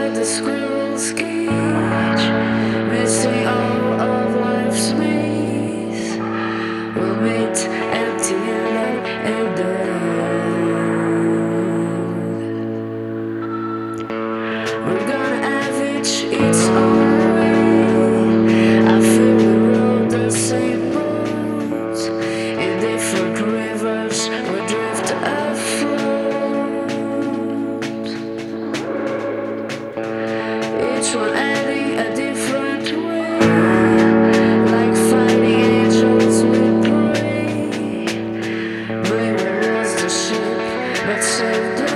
inside the squirrel's cage, missing all of life's maze. We'll meet empty and dead. We're gonna have each own way. I feel we rode the same boats in different rivers. We drift afloat. Each one adding a different way, like fighting angels we pray. Maybe lost the ship, but saved the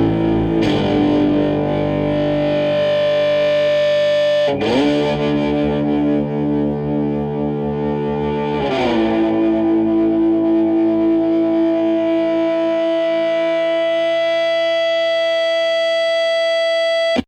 Música